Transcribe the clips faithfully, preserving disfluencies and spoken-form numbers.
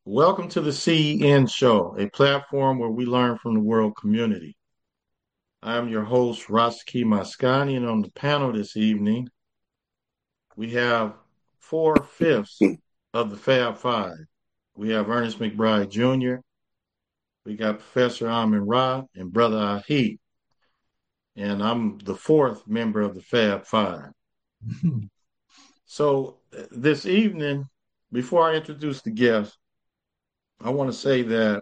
Welcome to the C E N Show, a platform where we learn from the world community. I am your host, Roski Mascani, and on the panel this evening, we have four fifths of the Fab Five. We have Ernest McBride Junior, we got Professor Amin Ra, and Brother Ahid, and I'm the fourth member of the Fab Five. So, uh, this evening, before I introduce the guest, I want to say that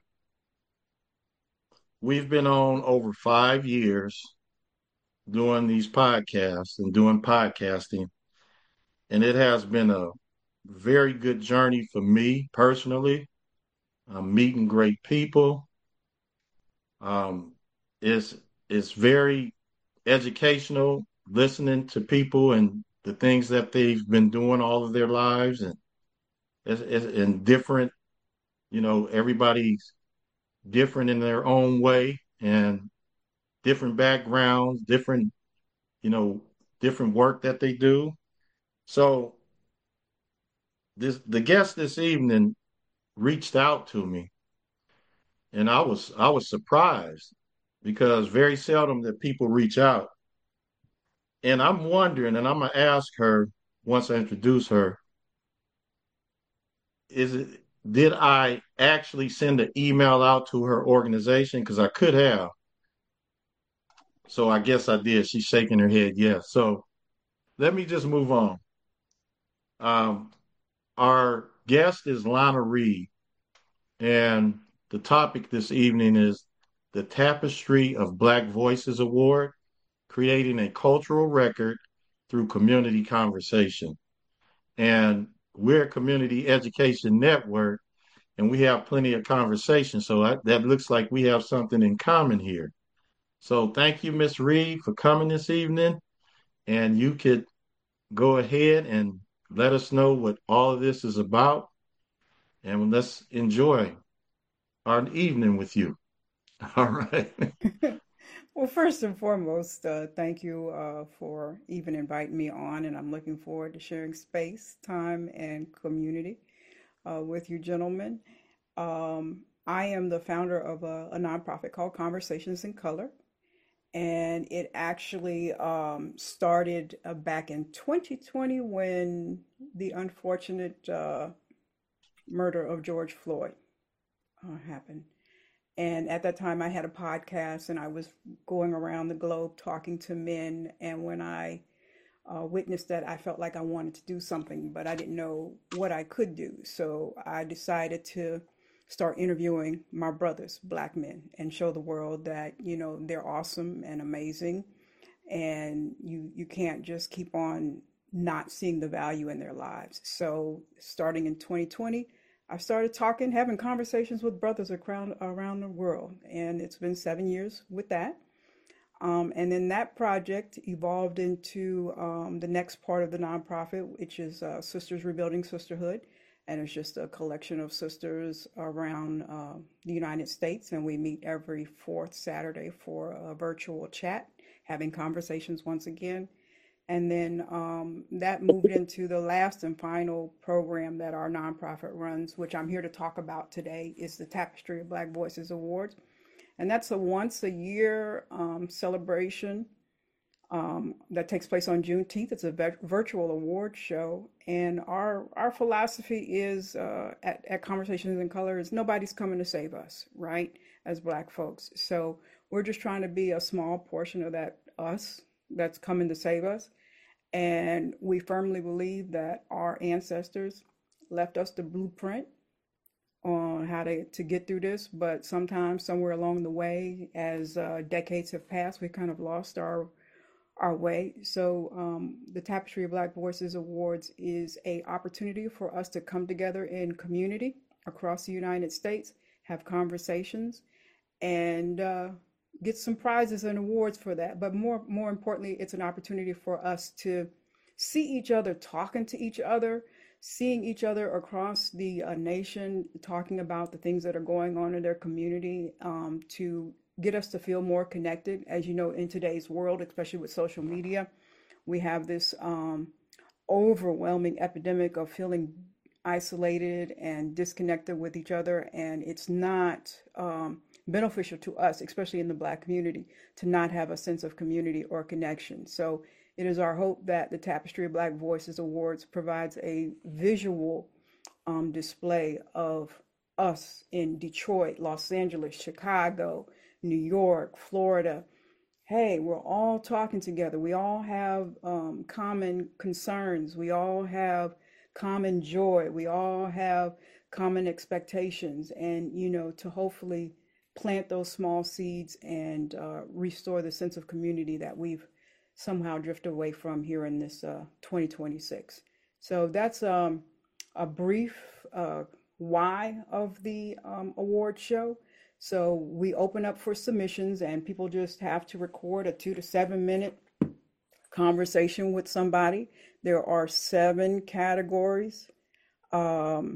we've been on over five years doing these podcasts and doing podcasting. And it has been a very good journey for me personally. I'm meeting great people. Um, it's, it's very educational listening to people and the things that they've been doing all of their lives and it's, it's and different, you know, everybody's different in their own way and different backgrounds, different, you know, different work that they do. So this the guest this evening reached out to me and I was I was surprised because very seldom that people reach out. And I'm wondering, and I'm gonna ask her once I introduce her, is it did I actually send an email out to her organization? Because I could have. So I guess I did. She's shaking her head yes. So let me just move on. Um, our guest is Lana Reed. And the topic this evening is the Tapestry of Black Voices Award, creating a cultural record through community conversation. And we're a community education network, and we have plenty of conversation. So that, that looks like we have something in common here. So thank you, Miss Reed, for coming this evening. And you could go ahead and let us know what all of this is about. And let's enjoy our evening with you. All right. Well, first and foremost, uh, thank you uh, for even inviting me on, and I'm looking forward to sharing space, time, and community uh, with you gentlemen. Um, I am the founder of a, a nonprofit called Conversations in Color, and it actually um, started uh, back in twenty twenty when the unfortunate uh, murder of George Floyd uh, happened. And at that time, I had a podcast and I was going around the globe talking to men. And when I uh, witnessed that, I felt like I wanted to do something, but I didn't know what I could do. So I decided to start interviewing my brothers, black men, and show the world that, you know, they're awesome and amazing. And you, you can't just keep on not seeing the value in their lives. So starting in twenty twenty, I started talking, having conversations with brothers around around the world, and it's been seven years with that. Um, and then that project evolved into um, the next part of the nonprofit, which is uh, Sisters Rebuilding Sisterhood, and it's just a collection of sisters around uh, the United States, and we meet every fourth Saturday for a virtual chat, having conversations once again. And then um, that moved into the last and final program that our nonprofit runs, which I'm here to talk about today, is the Tapestry of Black Voices Awards. And that's a once a year um, celebration um, that takes place on Juneteenth. It's a ve- virtual award show. And our, our philosophy is uh, at, at Conversations in Color is nobody's coming to save us, right? As Black folks. So we're just trying to be a small portion of that us that's coming to save us. And we firmly believe that our ancestors left us the blueprint on how to, to get through this. But sometimes, somewhere along the way, as uh, decades have passed, we kind of lost our our way. So um, the Tapestry of Black Voices Awards is a opportunity for us to come together in community across the United States, have conversations, and uh, get some prizes and awards for that. But more more importantly, it's an opportunity for us to see each other talking to each other, seeing each other across the uh, nation, talking about the things that are going on in their community, um, to get us to feel more connected. As you know, in today's world, especially with social media, we have this um, overwhelming epidemic of feeling isolated and disconnected with each other, and it's not um, beneficial to us, especially in the Black community, to not have a sense of community or connection. So it is our hope that the Tapestry of Black Voices Awards provides a visual um, display of us in Detroit, Los Angeles, Chicago, New York, Florida. Hey, we're all talking together. We all have um, common concerns. We all have common joy. We all have common expectations. And, you know, to hopefully plant those small seeds and uh, restore the sense of community that we've somehow drifted away from here in this uh, twenty twenty-six. So that's um, a brief uh, why of the um, award show. So we open up for submissions, and people just have to record a two to seven minute conversation with somebody. There are seven categories. Um,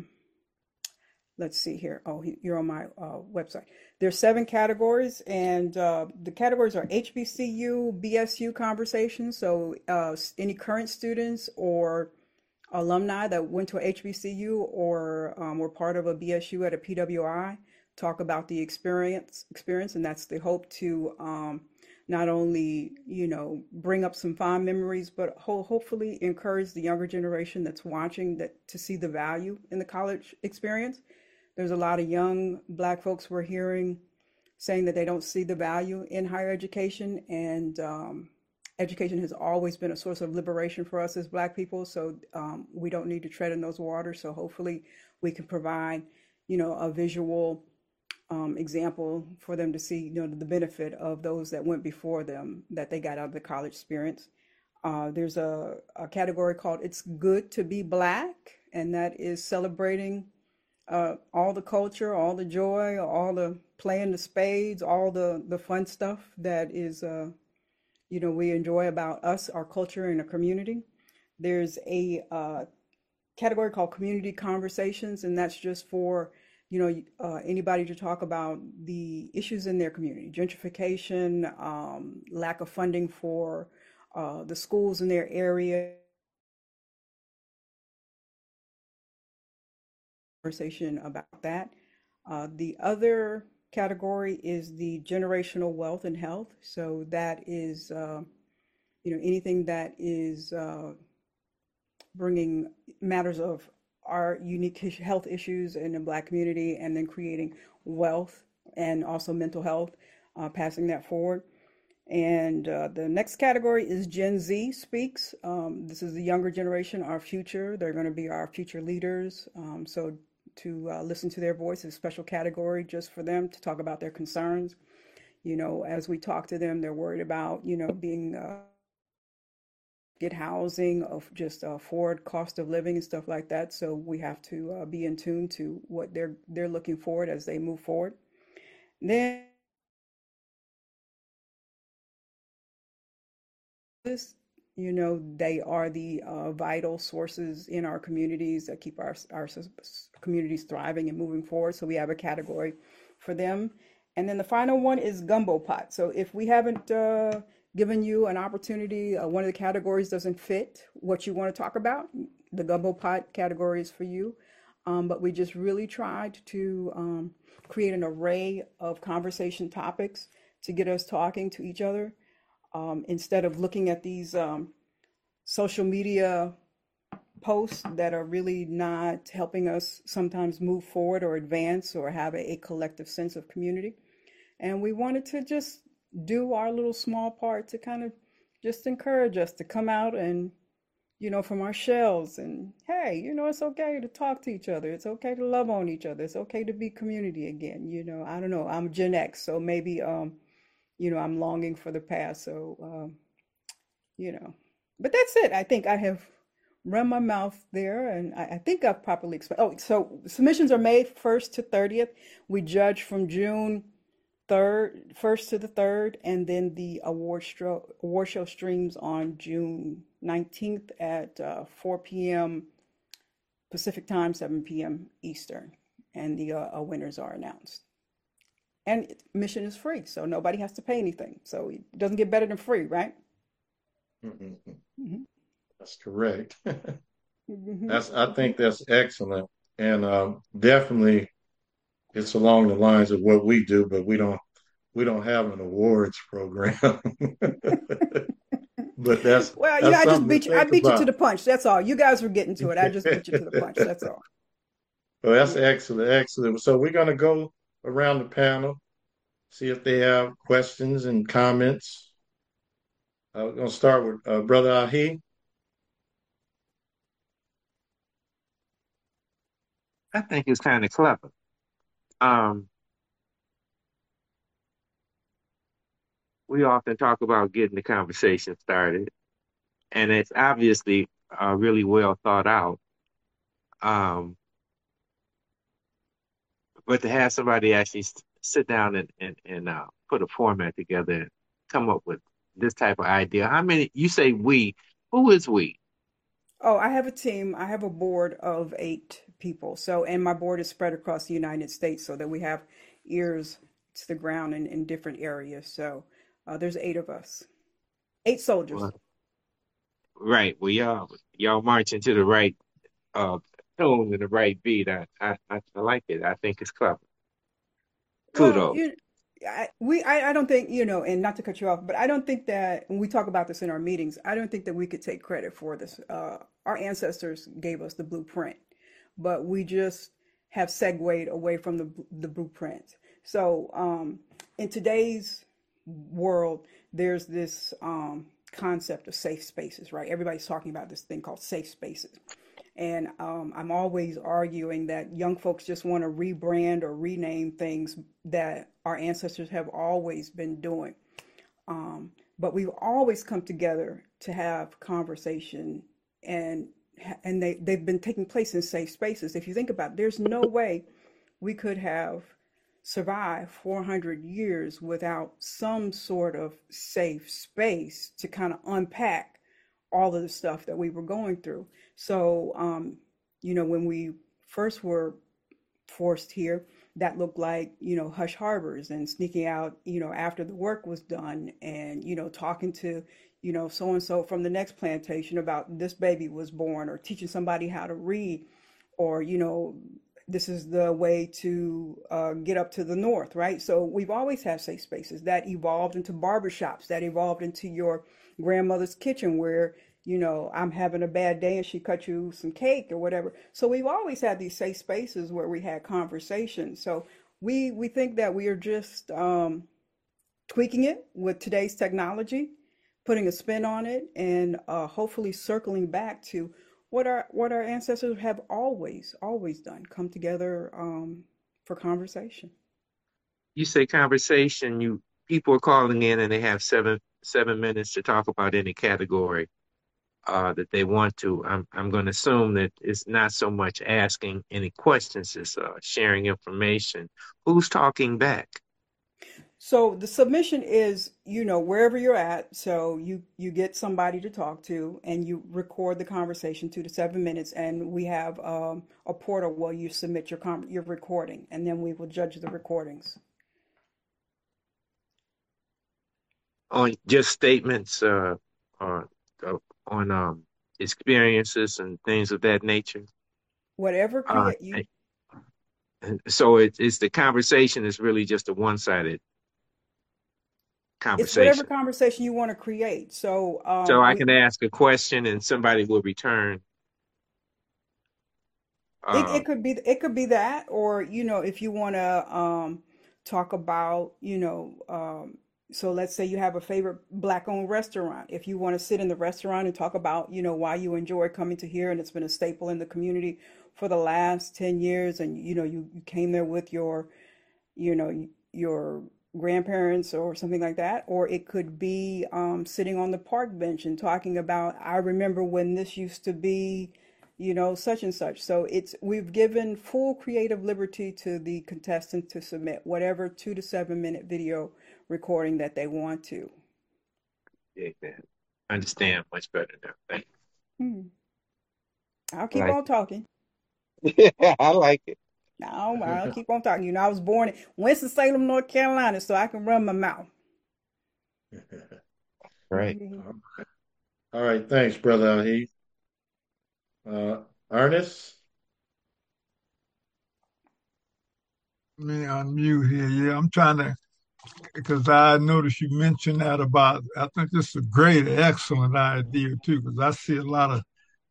let's see here. Oh, you're on my uh, website. There's seven categories, and uh, the categories are H B C U, B S U conversations. So uh, any current students or alumni that went to a H B C U or um, were part of a B S U at a P W I talk about the experience, experience, and that's the hope to um, not only, you know, bring up some fond memories, but ho- hopefully encourage the younger generation that's watching that to see the value in the college experience. There's a lot of young Black folks we're hearing saying that they don't see the value in higher education, and um, education has always been a source of liberation for us as Black people. So um, we don't need to tread in those waters. So hopefully we can provide, you know, a visual um, example for them to see, you know, the benefit of those that went before them, that they got out of the college experience. Uh, there's a, a category called It's Good to Be Black, and that is celebrating uh, all the culture, all the joy, all the playing the spades, all the, the fun stuff that is, uh, you know, we enjoy about us, our culture, and our community. There's a uh, category called Community Conversations, and that's just for, you know, uh, anybody to talk about the issues in their community, gentrification, um, lack of funding for uh, the schools in their area, conversation about that. Uh, the other category is the generational wealth and health. So that is, uh, you know, anything that is uh, bringing matters of our unique health issues in the Black community, and then creating wealth and also mental health, uh, passing that forward. And uh, the next category is Gen Z Speaks. Um, this is the younger generation, our future. They're going to be our future leaders. Um, so to uh, listen to their voice is a special category just for them to talk about their concerns. You know, as we talk to them, they're worried about, you know, being uh, get housing, of just uh, afford cost of living and stuff like that. So we have to uh, be in tune to what they're they're looking forward as they move forward. Then this, you know, they are the uh, vital sources in our communities that keep our our communities thriving and moving forward. So we have a category for them. And then the final one is Gumbo Pot. So if we haven't uh, given you an opportunity, uh, one of the categories doesn't fit what you want to talk about, the Gumbo Pot category is for you. Um, but we just really tried to um, create an array of conversation topics to get us talking to each other, um, instead of looking at these um, social media posts that are really not helping us sometimes move forward or advance or have a, a collective sense of community. And we wanted to just do our little small part to kind of just encourage us to come out and, you know, from our shells, and hey, you know, it's okay to talk to each other. It's okay to love on each other. It's okay to be community again. You know, I don't know. I'm Gen X, so maybe, um, you know, I'm longing for the past. So, um, you know, but that's it. I think I have run my mouth there, and I, I think I've properly explained. Oh, so submissions are May first to thirtieth. We judge from June third, first to the third, and then the award show, award show streams on June nineteenth at uh, four p m Pacific time, seven p m Eastern, and the uh, uh, winners are announced. And admission is free, so nobody has to pay anything. So it doesn't get better than free, right? Mm-hmm. Mm-hmm. That's correct. Hmm. That's I think that's excellent, and um, definitely it's along the lines of what we do, but we don't we don't have an awards program. But that's Well, you know, that's I just something to beat you. I think beat you to about. the punch. That's all. You guys were getting to it. I just beat you to the punch. That's all. Well, that's Yeah. excellent, excellent. So we're gonna go around the panel, see if they have questions and comments. Uh, we're gonna start with uh, Brother Ahi. I think it's kind of clever. Um, we often talk about getting the conversation started, and it's obviously uh, really well thought out. Um, but to have somebody actually s- sit down and and, and uh, put a format together and come up with this type of idea. How many? You say we? Who is we? Oh, I have a team. I have a board of eight people. So, and my board is spread across the United States so that we have ears to the ground in, in different areas. So, uh, there's eight of us, eight soldiers. Well, right. Well, y'all y'all marching to the right uh tone and the right beat. I I I I like it. I think it's clever. Well, Kudos. you, I, we, I, I don't think, you know, and not to cut you off, but I don't think that when we talk about this in our meetings, I don't think that we could take credit for this. Uh, our ancestors gave us the blueprint, but we just have segued away from the the blueprint. So, um, in today's world, there's this um, concept of safe spaces, right? Everybody's talking about this thing called safe spaces. And um, I'm always arguing that young folks just want to rebrand or rename things that our ancestors have always been doing. Um, but we've always come together to have conversation, and and they, they've been taking place in safe spaces. If you think about it, there's no way we could have survived four hundred years without some sort of safe space to kind of unpack all of the stuff that we were going through. So, um, you know, when we first were forced here, that looked like, you know, hush harbors and sneaking out, you know, after the work was done and, you know, talking to, you know, so and so from the next plantation about this baby was born, or teaching somebody how to read, or, you know, this is the way to uh, get up to the north, right? So we've always had safe spaces that evolved into barbershops, that evolved into your grandmother's kitchen where, you know, I'm having a bad day and she cut you some cake or whatever. So we've always had these safe spaces where we had conversations. So we we think that we are just um, tweaking it with today's technology, putting a spin on it, and uh, hopefully circling back to what our what our ancestors have always always done: come together um, for conversation. You say conversation, you people are calling in and they have seven seven minutes to talk about any category uh, that they want to. I'm I'm going to assume that it's not so much asking any questions, it's uh, sharing information. Who's talking back? So the submission is, you know, wherever you're at. So you you get somebody to talk to, and you record the conversation two to seven minutes, and we have um, a portal where you submit your com- your recording, and then we will judge the recordings. On just statements uh, uh, uh, on um, experiences and things of that nature. Whatever Uh, create you, so it, it's the conversation is really just a one-sided it's whatever conversation. conversation you want to create. So So um, I we, can ask a question and somebody will return. it, Uh, it could be it could be that, or you know, if you want to um, talk about, you know, um, so let's say you have a favorite black-owned restaurant. If you want to sit in the restaurant and talk about, you know, why you enjoy coming to here, and it's been a staple in the community for the last ten years, and you know, you, you came there with your, you know, your grandparents or something like that. Or it could be um, sitting on the park bench and talking about, I remember when this used to be, you know, such and such. So it's we've given full creative liberty to the contestant to submit whatever two to seven minute video recording that they want to. yeah, yeah. Understand much better now. Thank Hmm. I'll you. I keep like on talking. it. I like it. No, I'll keep on talking. You know, I was born in Winston-Salem, North Carolina, so I can run my mouth. Right. Mhm. All right, thanks, Brother Ahi. Uh, Ernest? Let me unmute here. Yeah, I'm trying to, because I noticed you mentioned that about, I think this is a great, excellent idea too, because I see a lot of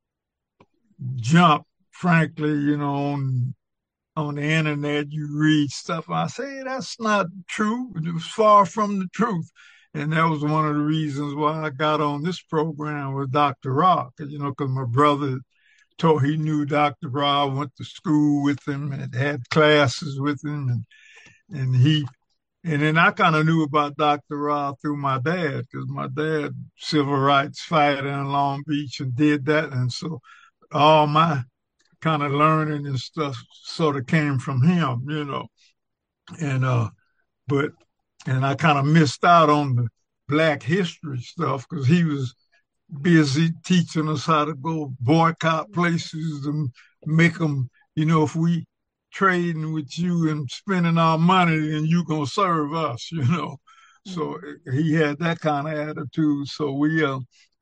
junk, frankly, you know, on, on the internet. You read stuff, and I say, that's not true. It was far from the truth. And that was one of the reasons why I got on this program with Doctor Rock, you know, because my brother told he knew Doctor Rock, went to school with him and had classes with him, and and he and then I kind of knew about Doctor Rob through my dad, because my dad, civil rights fighter in Long Beach, and did that. And so all my kind of learning and stuff sort of came from him, you know. And, uh, but, and I kind of missed out on the Black history stuff because he was busy teaching us how to go boycott places and make them, you know, if we trading with you and spending our money, then you gonna serve us, you know. So he had that kind of attitude. So we uh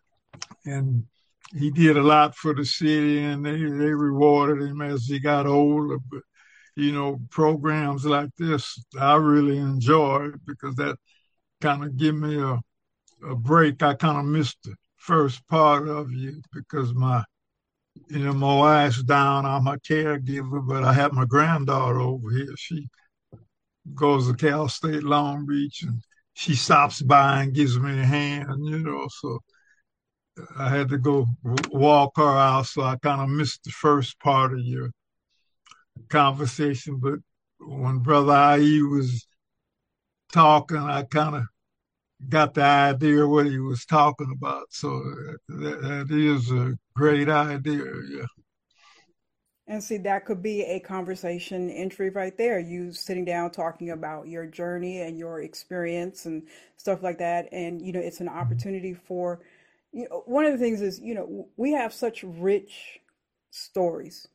and he did a lot for the city, and they, they rewarded him as he got older. But you know, programs like this I really enjoy because that kind of give me a, a break. I kind of missed the first part of you because my you know, my wife's down. I'm a caregiver, but I have my granddaughter over here. She goes to Cal State Long Beach, and she stops by and gives me a hand, you know. So I had to go walk her out, so I kind of missed the first part of your conversation. But when Brother I E was talking, I kind of got the idea of what he was talking about. So that, that is a great idea, yeah. And see, that could be a conversation entry right there. You sitting down talking about your journey and your experience and stuff like that. And, you know, it's an opportunity for, you know, one of the things is, you know, we have such rich stories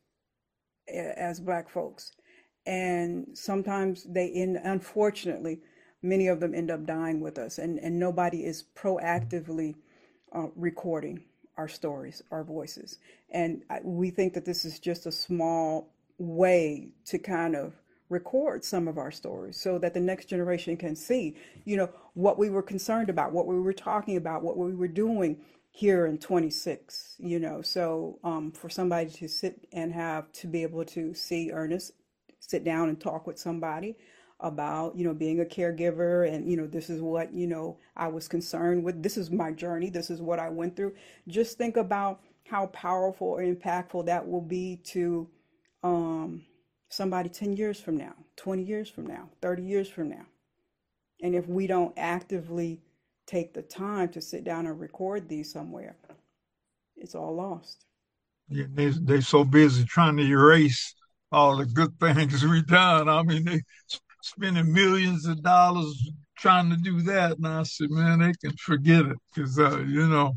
as Black folks. And sometimes they end, unfortunately, many of them end up dying with us. And, and nobody is proactively uh, recording our stories, our voices. And we think that this is just a small way to kind of record some of our stories so that the next generation can see, you know, what we were concerned about, what we were talking about, what we were doing here in twenty-six, you know. So um, for somebody to sit and have to be able to see Ernest sit down and talk with somebody about, you know, being a caregiver, and, you know, this is what, you know, I was concerned with. This is my journey. This is what I went through. Just think about how powerful or impactful that will be to um, somebody ten years from now, twenty years from now, thirty years from now. And if we don't actively take the time to sit down and record these somewhere, it's all lost. Yeah, they, they're so busy trying to erase all the good things we done. I mean, they spending millions of dollars trying to do that. And I said, man, they can forget it because, uh, you know,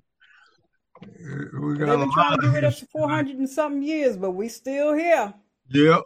we Well, got they've a been trying lot to get of rid of us for history. four hundred and something years, but we still here. Yep.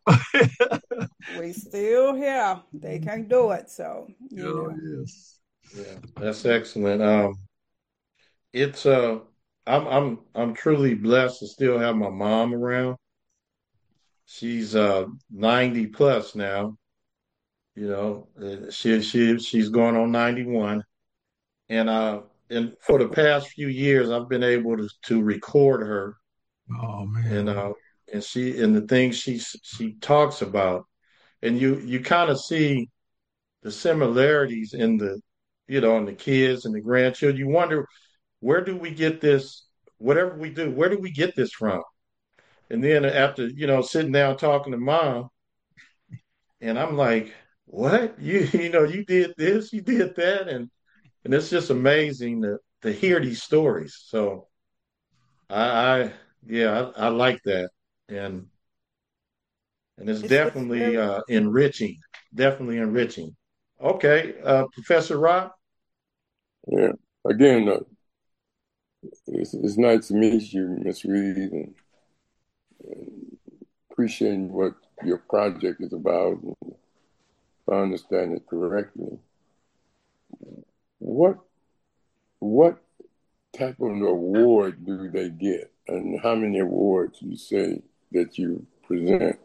We still here. They can't do it. So, you Oh, know. yes. Yeah, that's excellent. Um, it's uh, I'm I'm I'm truly blessed to still have my mom around. She's uh ninety plus now. You know, uh, she she she's going on ninety-one, and uh, and for the past few years, I've been able to to record her, Oh, and man. uh, and she and the things she she talks about, and you you kind of see the similarities in the, you know, in the kids and the grandchildren. You wonder, where do we get this? Whatever we do, where do we get this from? And then after, you know, sitting down talking to mom, and I'm like, what? You you know, you did this, you did that, and and it's just amazing to to hear these stories. So I, I yeah, I, I like that, and and it's It's it's definitely very uh, enriching, definitely enriching. Okay, uh, Professor Rock. Yeah. Again, uh, it's, it's nice to meet you, Miss Reed, and, and appreciating what your project is about. And if I understand it correctly, what what type of award do they get and how many awards you say that you present?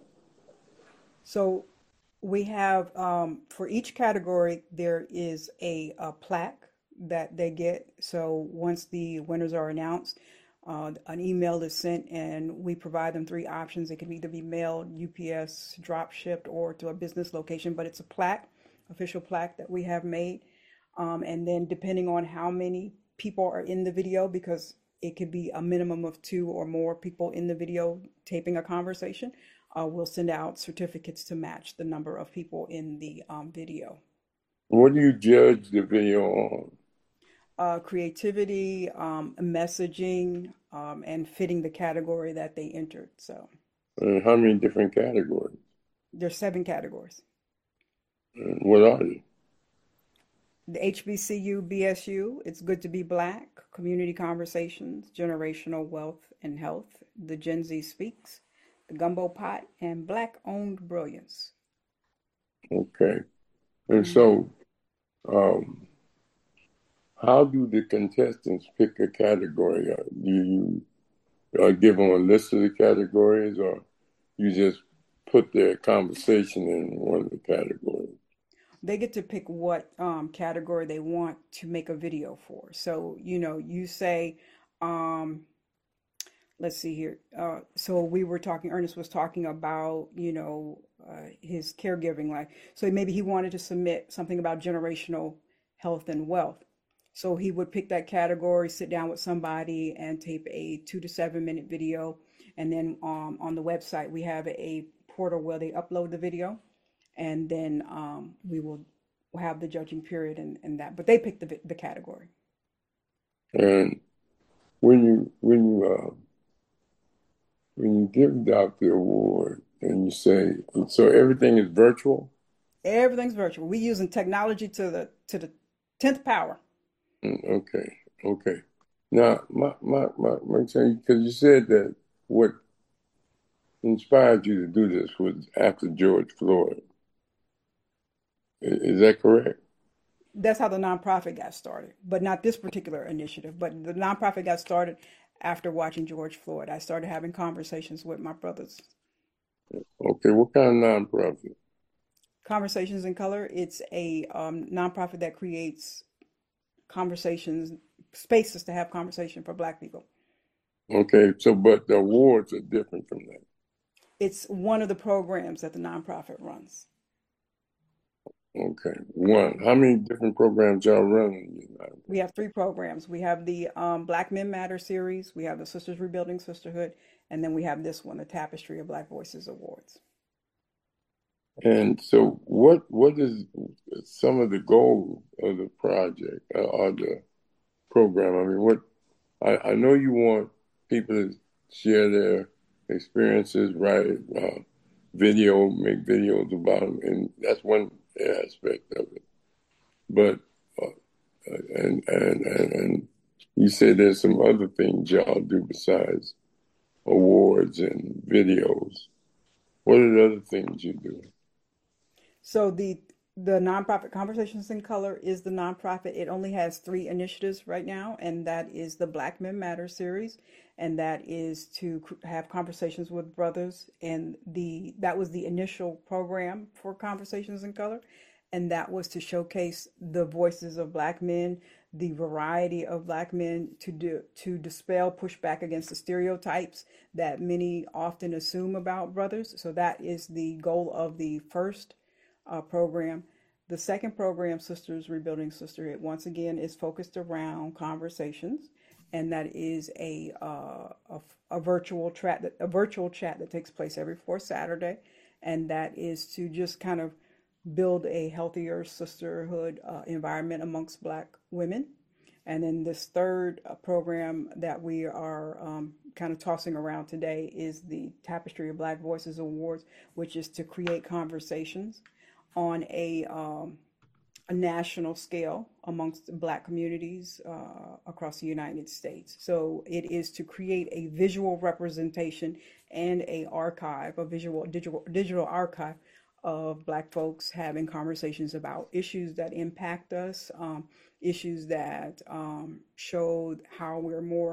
So we have, um, for each category, there is a, a plaque that they get. So once the winners are announced, uh, an email is sent and we provide them three options. It can either be mailed, U P S, drop shipped, or to a business location, but it's a plaque, official plaque that we have made. Um, and then depending on how many people are in the video, because it could be a minimum of two or more people in the video taping a conversation, uh, we'll send out certificates to match the number of people in the um, video. What do you judge the video on? Uh, creativity, um, messaging, um, and fitting the category that they entered. So And how many different categories? there's seven categories. And what are they? The H B C U, B S U, It's Good to Be Black, Community Conversations, Generational Wealth and Health, The Gen Z Speaks, The Gumbo Pot, and Black Owned Brilliance. Okay. And Mhm. so, um, how do the contestants pick a category? Uh, Do you uh, give them a list of the categories, or you just put their conversation in one of the categories? They get to pick what um, category they want to make a video for. So, you know, you say, um, let's see here. Uh, so we were talking, Ernest was talking about, you know, uh, his caregiving life. So maybe he wanted to submit something about generational health and wealth. So he would pick that category, sit down with somebody and tape a two to seven minute video. And then um, on the website, we have a portal where they upload the video. And then um, we will have the judging period and, and that. But they pick the, the category. And when you when you uh, when you give out the award and you say, so everything is virtual? Everything's virtual. We're using technology to the to the tenth power. Mm, Okay, okay. Now, my my my, my because you said that what inspired you to do this was after George Floyd. I- Is that correct? That's how the nonprofit got started, but not this particular initiative. But the nonprofit got started after watching George Floyd. I started having conversations with my brothers. Okay, what kind of nonprofit? Conversations in Color. It's a um, nonprofit that creates conversations, spaces to have conversation for Black people. Okay, so but the awards are different from that. It's one of the programs that the nonprofit runs. Okay, one. How many different programs y'all run in the United We have three programs. We have the um, Black Men Matter series, we have the Sisters Rebuilding Sisterhood, and then we have this one, the Tapestry of Black Voices Awards. And so, what what is some of the goals of the project uh, or the program? I mean, what I, I know you want people to share their experiences, write uh, video, make videos about them, and that's one aspect of it. But uh, and, and and and you said there's some other things y'all do besides awards and videos. What are the other things you do? So the the nonprofit Conversations in Color is the nonprofit. It only has three initiatives right now, and that is the Black Men Matter series, and that is to c- have conversations with brothers. And the that was the initial program for Conversations in Color, and that was to showcase the voices of Black men, the variety of Black men, to do to dispel, push back against the stereotypes that many often assume about brothers. So that is the goal of the first uh, program. The second program, Sisters Rebuilding Sisterhood, once again is focused around conversations, and that is a uh, a, a virtual chat that a virtual chat that takes place every fourth Saturday, and that is to just kind of build a healthier sisterhood uh, environment amongst Black women. And then this third uh, program that we are um, kind of tossing around today is the Tapestry of Black Voices Awards, which is to create conversations on a um, a national scale amongst Black communities uh, across the United States. So it is to create a visual representation and a archive, a visual digital digital archive of Black folks having conversations about issues that impact us, um, issues that um, show how we're more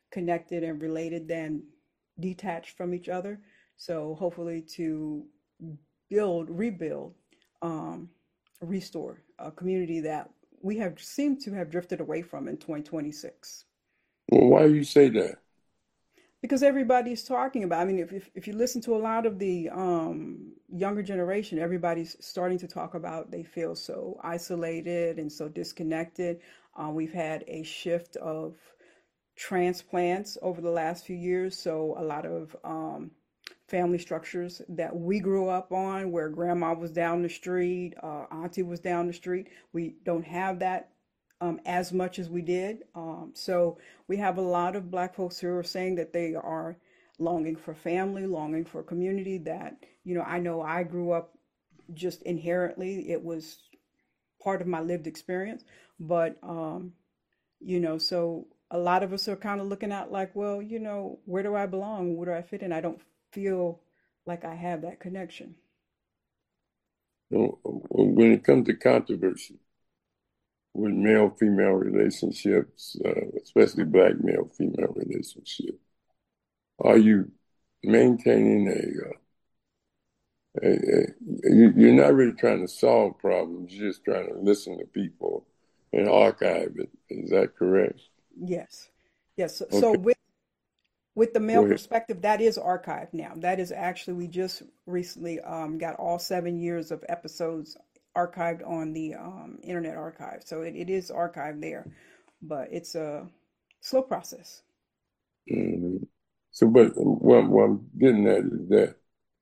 connected and related than detached from each other. So hopefully to build, rebuild, um, restore a community that we have seemed to have drifted away from in twenty twenty-six. Well, why do you say that? Because everybody's talking about, I mean, if, if, if you listen to a lot of the um, younger generation, everybody's starting to talk about they feel so isolated and so disconnected. Uh, we've had a shift of transplants over the last few years. So a lot of um, family structures that we grew up on, where grandma was down the street, uh, auntie was down the street, we don't have that um, as much as we did. Um, so we have a lot of Black folks who are saying that they are longing for family, longing for community. That, you know, I know I grew up just inherently, it was part of my lived experience. But, um, you know, so a lot of us are kind of looking out like, well, you know, where do I belong? Where do I fit in? I don't feel like I have that connection. So, when it comes to controversy with male-female relationships, uh, especially black male-female relationships, are you maintaining a, uh, a, a you, you're not really trying to solve problems, you're just trying to listen to people and archive it. Is that correct? Yes. Yes. So, Okay. so with with the Go male ahead. perspective, that is archived now. That is actually, we just recently um, got all seven years of episodes archived on the um, Internet Archive. So it, it is archived there, but it's a slow process. Mhm. So, but what, what I'm getting at is that,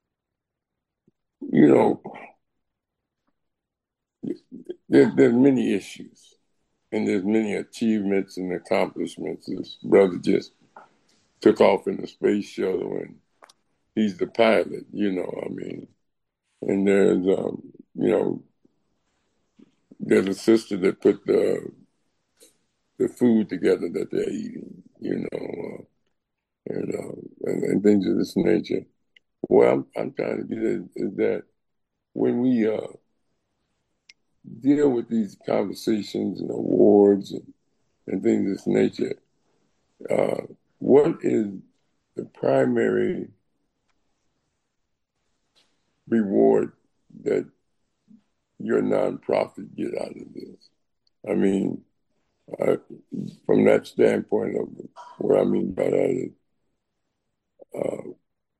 you know, there, there's many issues and there's many achievements and accomplishments. This brother just took off in the space shuttle and he's the pilot, you know, I mean, and there's, um, you know, there's a sister that put the the food together that they're eating, you know, uh, and, uh, and and things of this nature. What I'm, I'm trying to get at is that when we uh, deal with these conversations and awards and, and things of this nature, uh, what is the primary reward that your nonprofit get out of this? I mean, uh, from that standpoint of what I mean by that is, uh,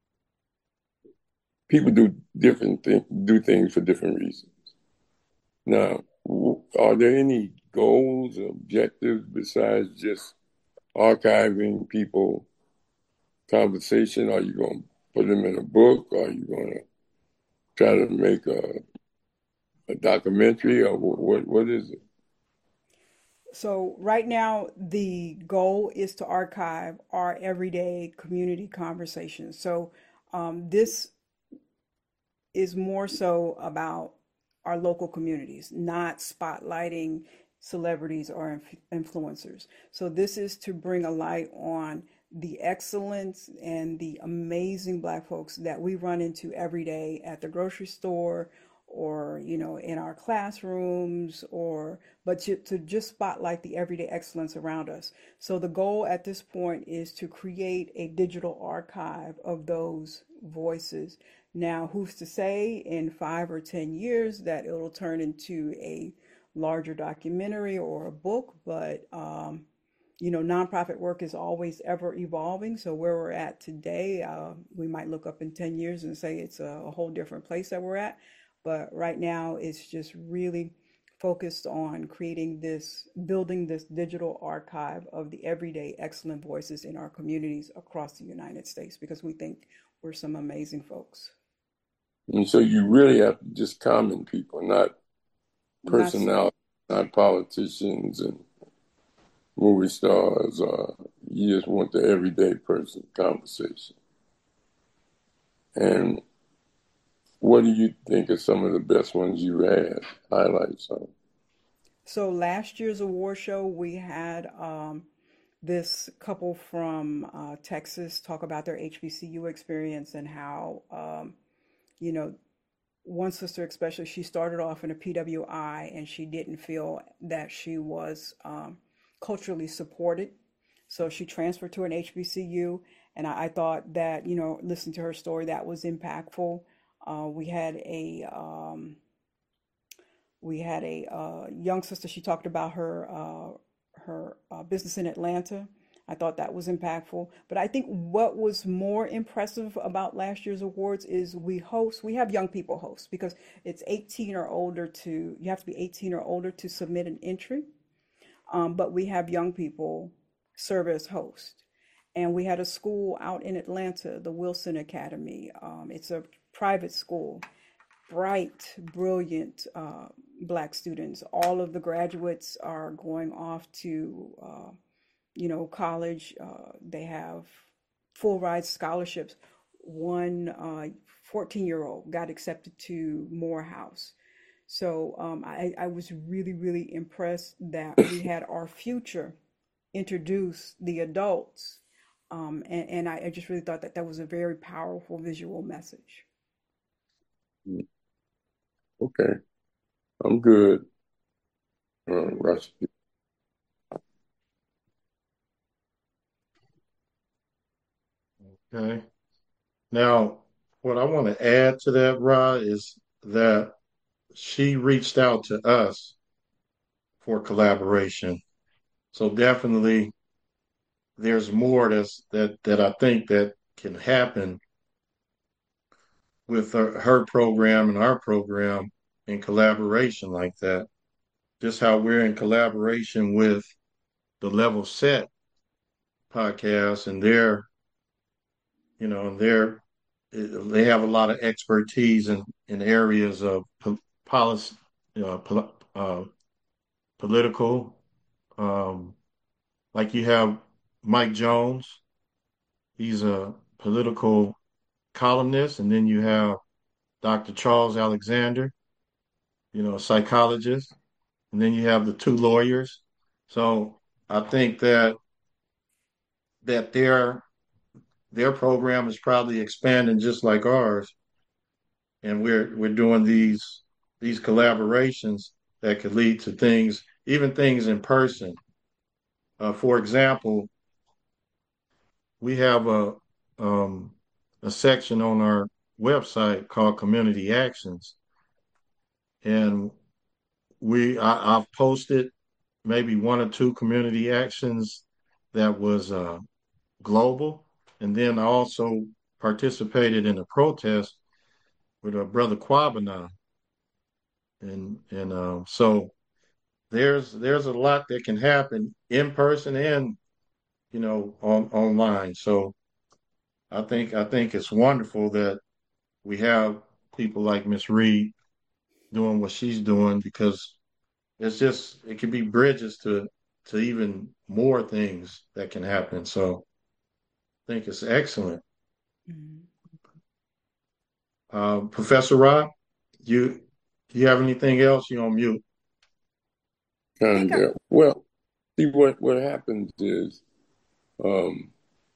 people do different things, do things for different reasons. Now, are there any goals or objectives besides just archiving people conversation? Are you going to put them in a book? Are you going to try to make a, a documentary, or what? What is it? So right now, the goal is to archive our everyday community conversations. So um, this is more so about our local communities, not spotlighting celebrities or inf- influencers. So this is to bring a light on the excellence and the amazing Black folks that we run into every day at the grocery store, or you know, in our classrooms, or but to, to just spotlight the everyday excellence around us. So the goal at this point is to create a digital archive of those voices. Now, who's to say in five or ten years that it'll turn into a larger documentary or a book? But um, you know, nonprofit work is always ever evolving. So where we're at today, uh, we might look up in ten years and say it's a, a whole different place that we're at. But right now, it's just really focused on creating this, building this digital archive of the everyday excellent voices in our communities across the United States, because we think we're some amazing folks. And so you really have to just common people, not Not so, personalities, not politicians and movie stars. Uh, you just want the everyday person conversation. And what do you think are some of the best ones you had? Highlight some. so last year's award show, we had um, this couple from uh, Texas talk about their H B C U experience and how, um, you know, one sister especially, she started off in a P W I and she didn't feel that she was um, culturally supported So she transferred to an H B C U, and I, I thought that, you know, listening to her story, that was impactful. Uh, we had a um, we had a uh, young sister. She talked about her uh, her uh, business in Atlanta. I thought that was impactful. But I think what was more impressive about last year's awards is we host, we have young people host because it's eighteen or older to, you have to be eighteen or older to submit an entry. Um, but we have young people serve as host. And we had a school out in Atlanta, the Wilson Academy. Um, it's a private school, bright, brilliant uh, Black students. All of the graduates are going off to uh, you know, college. Uh, they have full ride scholarships. One uh, fourteen year old got accepted to Morehouse. So um, I, I was really, really impressed that we had our future introduce the adults. Um, and, and I, I just really thought that that was a very powerful visual message. Okay, I'm good. Uh, Russ. Okay. Now, what I want to add to that, Rod, is that she reached out to us for collaboration. So definitely there's more that's that that I think that can happen with her, her program and our program in collaboration like that. Just how we're in collaboration with the Level Set podcast and their, you know, their they have a lot of expertise in, in areas of po- policy, you know, pol- uh, political. Um, like you have Mike Jones, he's a political columnist, and then you have Doctor Charles Alexander, you know, a psychologist, and then you have the two lawyers. So I think that that their their program is probably expanding just like ours, and we're we're doing these these collaborations that could lead to things, even things in person. Uh, for example, we have a um, a section on our website called Community Actions, and we I, I've posted maybe one or two community actions that was uh, global, and then I also participated in a protest with a brother Kwabena, and and uh, so there's there's a lot that can happen in person and you know on online. So I think I think it's wonderful that we have people like Miss Reed doing what she's doing because it's just it can be bridges to to even more things that can happen. So I think it's excellent. Mhm. Uh, Professor Rob, you you have anything else? You on mute? I think And I, uh, well, see what what happens is um,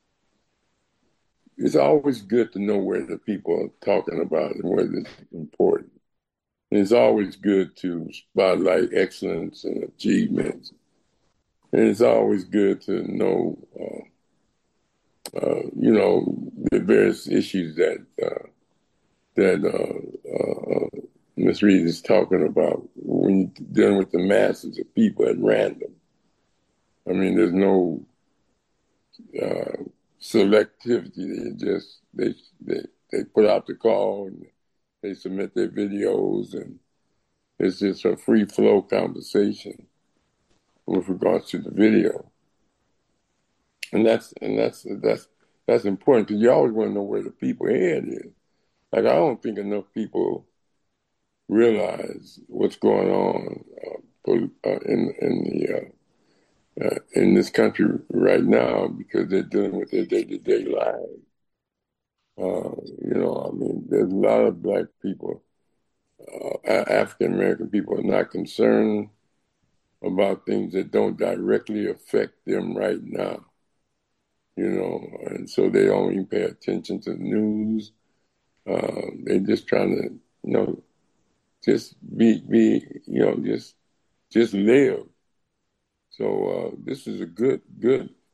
it's always good to know where the people are talking about and whether it's important. And it's always good to spotlight excellence and achievements. And it's always good to know, uh, uh, you know, the various issues that uh, that uh, uh, Miz Reed is talking about when you're dealing with the masses of people at random. I mean, there's no uh, selectivity. They just they they they put out the call and they submit their videos, and it's just a free flow conversation with regards to the video, and that's and that's that's that's important because you always want to know where the people head is. Like I don't think enough people realize what's going on uh, uh, in in the uh, uh, in this country right now because they're dealing with their day to day lives. Uh, you know, I mean, there's a lot of Black people, uh, African American people are not concerned about things that don't directly affect them right now. You know, and so they don't even pay attention to the news. Uh, they're just trying to, you know, just be, be, you know, just, just live. So uh, this is a good, good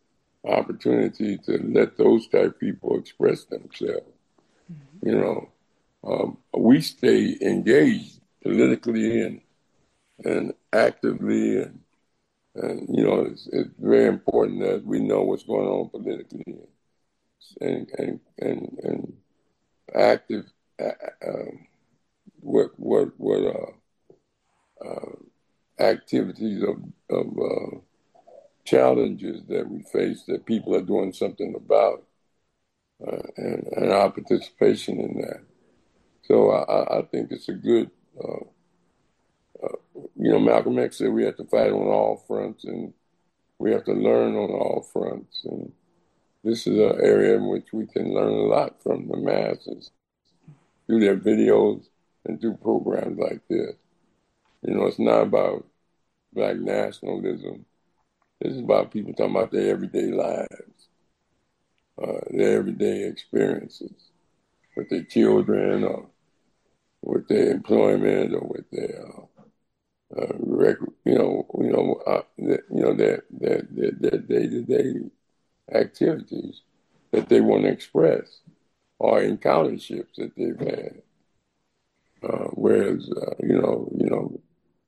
opportunity to let those type of people express themselves. Mm-hmm. You know, um, we stay engaged politically and and actively, and and you know, it's, it's very important that we know what's going on politically and and and, and active. Uh, um, what what what uh, uh, activities of of uh, challenges that we face that people are doing something about, uh, and, and our participation in that. So I, I think it's a good, uh, uh, you know, Malcolm X said we have to fight on all fronts and we have to learn on all fronts. And this is an area in which we can learn a lot from the masses through their videos and through programs like this. You know, it's not about Black nationalism. This is about people talking about their everyday lives, uh, their everyday experiences with their children or with their employment or with their, uh, uh, rec- you know, you know, uh, the, you know, their their their, their day-to-day activities that they want to express or encounters that they've had. Uh, whereas, uh, you know, you know,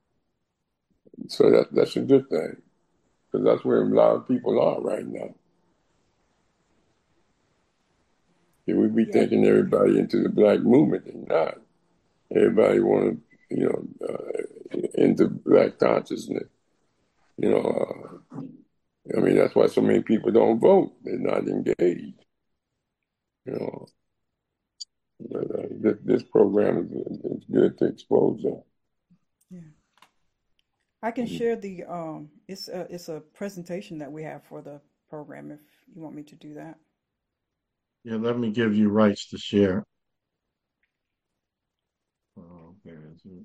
so that that's a good thing because that's where a lot of people are right now. If we be Yeah. thinking everybody into the Black movement, they're not. Everybody want to, you know, uh, into Black consciousness. You know, uh, I mean, that's why so many people don't vote. They're not engaged. You know, but, uh, this, this program is, is good to expose them. Yeah. I can share the um it's a it's a presentation that we have for the program if you want me to do that. Yeah, let me give you rights to share. Oh, where is it?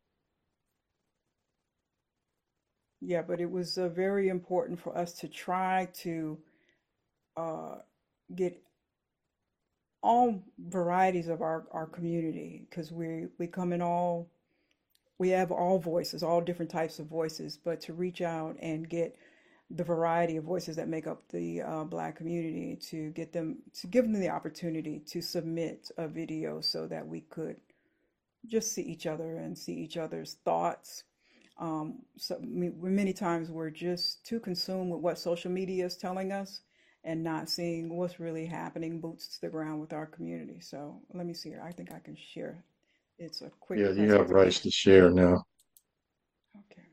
Yeah, but it was uh, very important for us to try to uh, get all varieties of our, our community because we we come in all we have all voices, all different types of voices, but to reach out and get the variety of voices that make up the uh, Black community to get them to give them the opportunity to submit a video so that we could just see each other and see each other's thoughts. Um, so many times we're just too consumed with what social media is telling us and not seeing what's really happening boots to the ground with our community. So let me see here. I think I can share. It's a quick Yeah, you have rights presentation. to share now. Okay.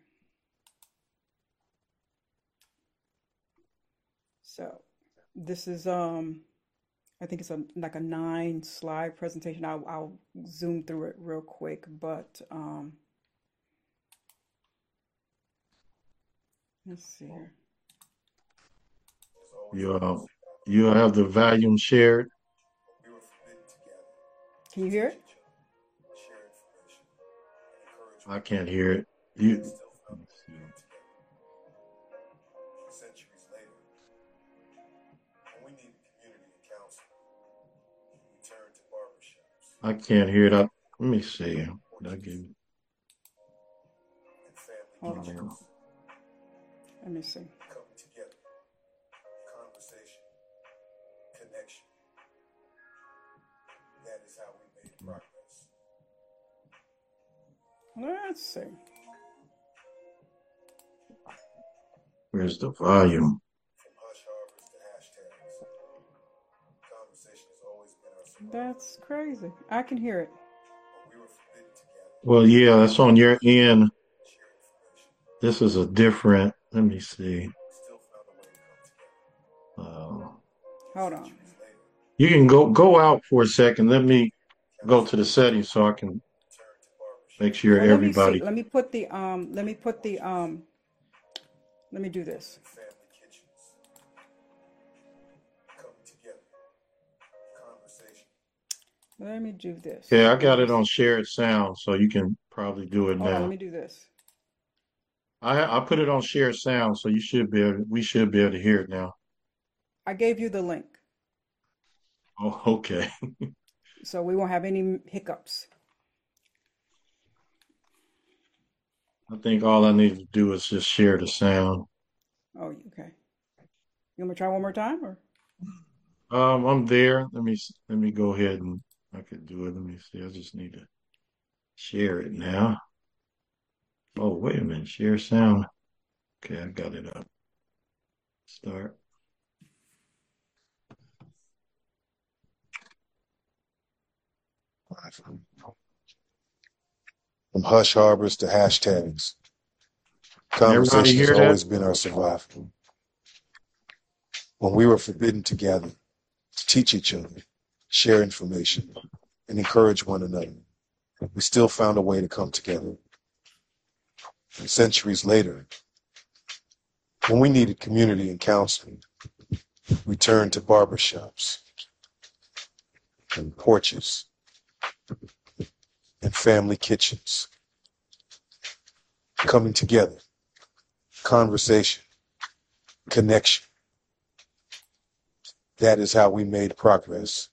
So this is um I think it's a like a nine slide presentation. I'll, I'll zoom through it real quick, but um let's see here. You uh, you have the volume shared. Can you hear it? I can't hear it. You. I can't hear it. I, let me see. I give, Hold on. um, Let me see. Let's see. where's the volume? That's crazy. I can hear it. Well, yeah, that's on your end. This is a different. Let me see. Uh, Hold on. you can go go out for a second. Let me go to the settings so I can make sure Well, let me see. everybody. Let me put the um let me put the um let me do this. Let me do this. Yeah, I got Let me it on see. shared sound, so you can probably do it Hold on, let now. me do this. I I put it on shared sound, so you should be able. We should be able to hear it now. I gave you the link, Oh, okay. so we won't have any hiccups. I think all I need to do is just share the sound. Oh, okay. You want me to try one more time, or? Um, I'm there. Let me let me go ahead and I could do it. Let me see. I just need to share it now. Oh, wait a minute. Share sound. Okay, I got it up. Start. From hush harbors to hashtags, Can everybody conversation has hear that? always been our survival. When we were forbidden to gather, to teach each other, share information, and encourage one another, we still found a way to come together. And centuries later, when we needed community and counseling, we turned to barbershops and porches and family kitchens. Coming together, conversation, connection. That is how we made progress.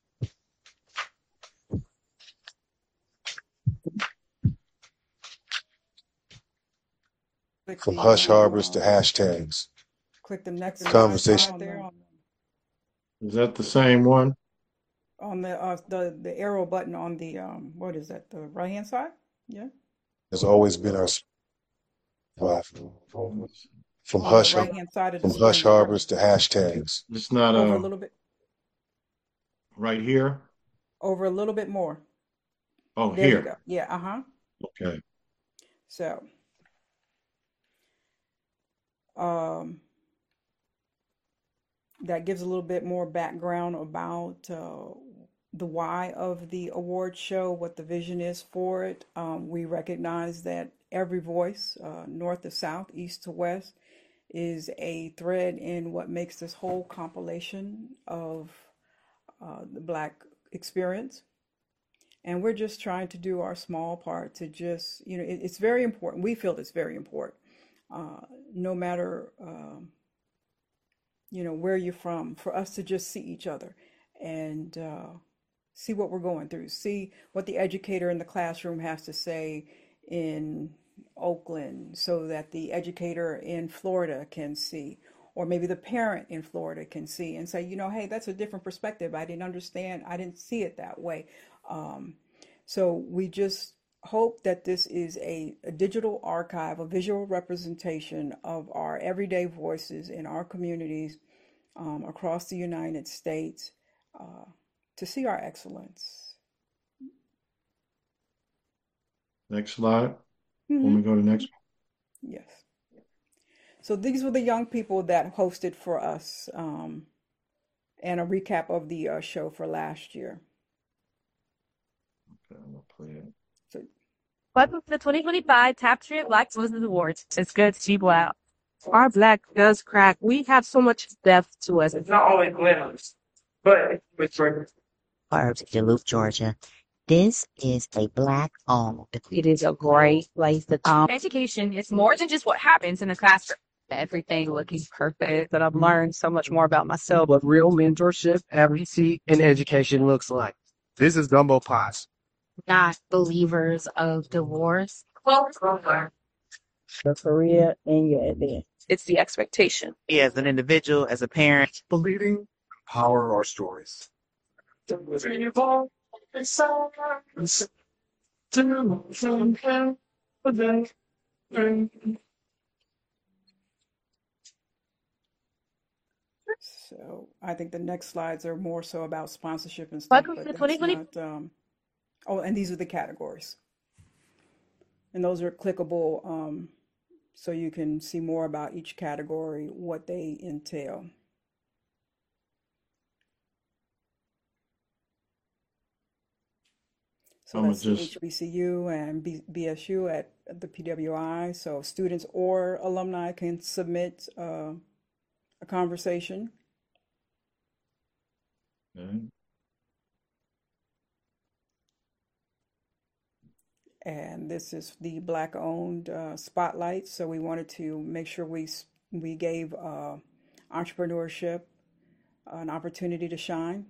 Click From the hush harbors uh, to hashtags, click the next slide conversation. right there on, Is that the same one? on the uh, the the arrow button on the um what is that, the right hand side? Yeah. Has always been our survival. From On the hush, right hand side of the from hush screen. harbors to hashtags. It's not Over a uh little bit. right here. Over a little bit more. Oh, There you here. go. Yeah. Uh huh. Okay. So, um, that gives a little bit more background about uh, the why of the award show, what the vision is for it. Um, we recognize that every voice, uh, north to south, east to west, is a thread in what makes this whole compilation of uh, the Black experience. And we're just trying to do our small part to just, you know, it, it's very important. We feel it's very important. Uh, no matter, um, you know, where you're from, for us to just see each other and uh, see what we're going through, see what the educator in the classroom has to say in Oakland so that the educator in Florida can see, or maybe the parent in Florida can see and say, you know, hey, that's a different perspective. I didn't understand. I didn't see it that way. Um, so we just hope that this is a, a digital archive, a visual representation of our everyday voices in our communities um, across the United States uh, to see our excellence. Next slide. Mm-hmm. When we go to the next Yes. So these were the young people that hosted for us, um, and a recap of the uh, show for last year. Okay, I'm gonna play it. So, Welcome to the twenty twenty-five Tapestry of Black Voices Awards. It's good to see you out. Our Black does crack. We have so much depth to us. It's not always glamorous, but it's right. Barb's, Duluth, Georgia. This is a Black owned. It is a great place to come. Education is more than just what happens in the classroom. Everything looking perfect, but I've learned so much more about myself. What real mentorship, advocacy, and education looks like. This is Gumbo Potts. Not believers of divorce. Well, Your career and your advance. it's the expectation. As an individual, as a parent. Believing, power our stories. so I think the next slides are more so about sponsorship and stuff, Welcome to but the twenty that's twenty. not. Um, oh, and these are the categories, and those are clickable, um, so you can see more about each category, what they entail. So I'ma that's the just H B C U and B- BSU at the P W I. So students or alumni can submit uh, a conversation. okay. And this is the Black owned uh, spotlight. So we wanted to make sure we s- we gave uh, entrepreneurship an opportunity to shine.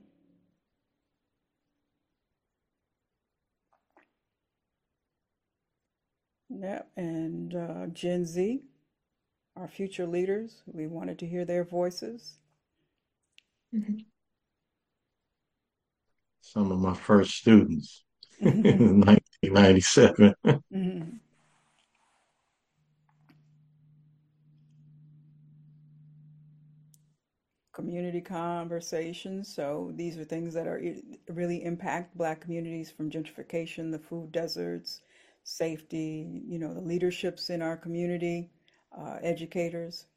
Yep, and uh, Gen Z, our future leaders, we wanted to hear their voices. Some of my first students in nineteen ninety-seven. Mhm. Community conversations. So these are things that are really impact Black communities, from gentrification, the food deserts, safety, you know, the leaderships in our community, uh, educators.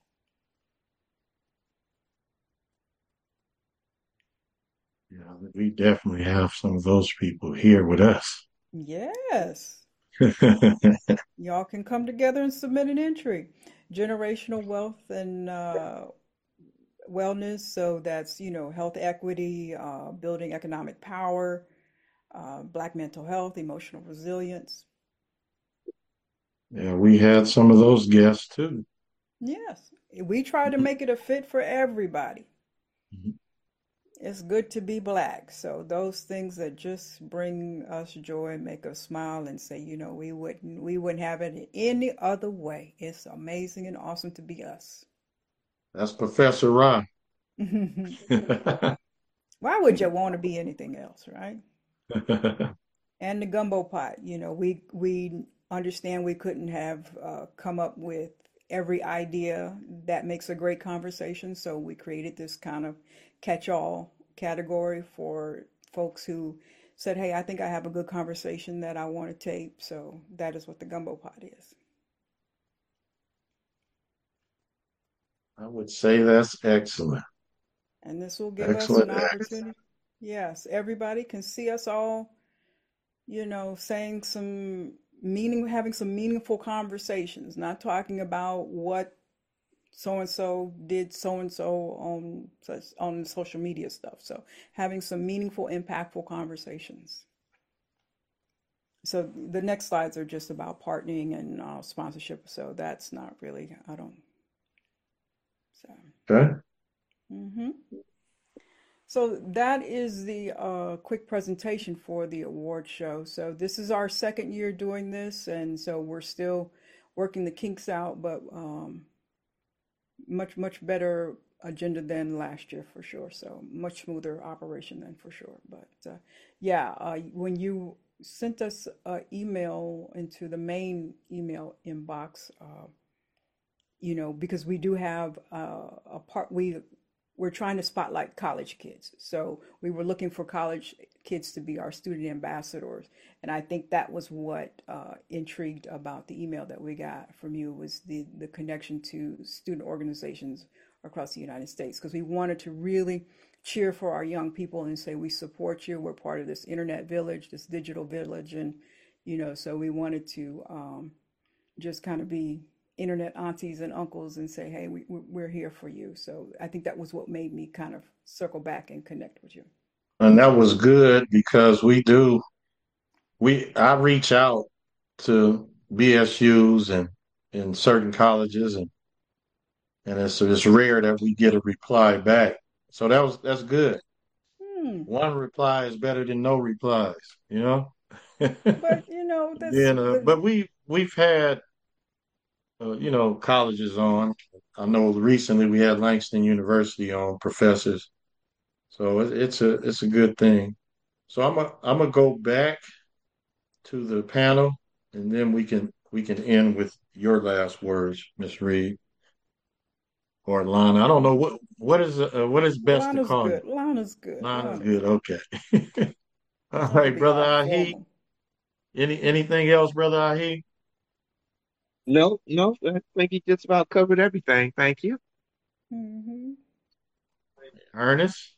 Yeah, we definitely have some of those people here with us. Yes. Y'all can come together and submit an entry. Generational wealth and uh, wellness. So that's, you know, health equity, uh, building economic power, uh, Black mental health, emotional resilience. Yeah, we had some of those guests too. Yes. We try to make it a fit for everybody. Mhm. It's good to be Black. So those things that just bring us joy, make us smile and say, you know, we wouldn't we wouldn't have it any other way. It's amazing and awesome to be us. That's Professor Ron. Why would you want to be anything else, right? And the gumbo pot, you know, we we understand we couldn't have uh, come up with every idea that makes a great conversation, so we created this kind of catch-all category for folks who said, "Hey, I think I have a good conversation that I want to tape." So that is what the gumbo pot is. I would say that's excellent. And this will give us Excellent. an opportunity. Yes, everybody can see us all, you know, saying some meaning, having some meaningful conversations, not talking about what so and so did so and so on such on social media stuff. So having some meaningful, impactful conversations. So the next slides are just about partnering and uh, sponsorship. So that's not really, I don't. So. Okay. Mm-hmm. So that is the uh, quick presentation for the award show. So this is our second year doing this, and so we're still working the kinks out, but um, much, much better agenda than last year for sure. So much smoother operation than for sure. But uh, yeah, uh, when you sent us an email into the main email inbox, uh, you know, because we do have uh, a part, we we're trying to spotlight college kids. So we were looking for college kids to be our student ambassadors. And I think that was what uh, intrigued about the email that we got from you, was the, the connection to student organizations across the United States. Because we wanted to really cheer for our young people and say, we support you. We're part of this internet village, this digital village. And, you know, so we wanted to um, just kind of be internet aunties and uncles and say, hey, we, we're here for you. So I think that was what made me kind of circle back and connect with you. And that was good because we do, we I reach out to B S Us and in certain colleges, and and it's it's rare that we get a reply back. So that was that's good. Hmm. One reply is better than no replies, you know. But you know, that's Then, uh, but but we we've had uh, you know, colleges on. I know recently we had Langston University on, professors. So it, it's a it's a good thing. So I'm a, I'm gonna go back to the panel, and then we can we can end with your last words, Miss Reed or Lana. I don't know what what is uh, what is best to Lana's call you. good. Lana's good. Lana's Lana's good. good. Okay. All That'll right, be brother all Ahi. formal. Any anything else, brother Ahi? No, no, I think he just about covered everything. Thank you. Mm-hmm. Ernest?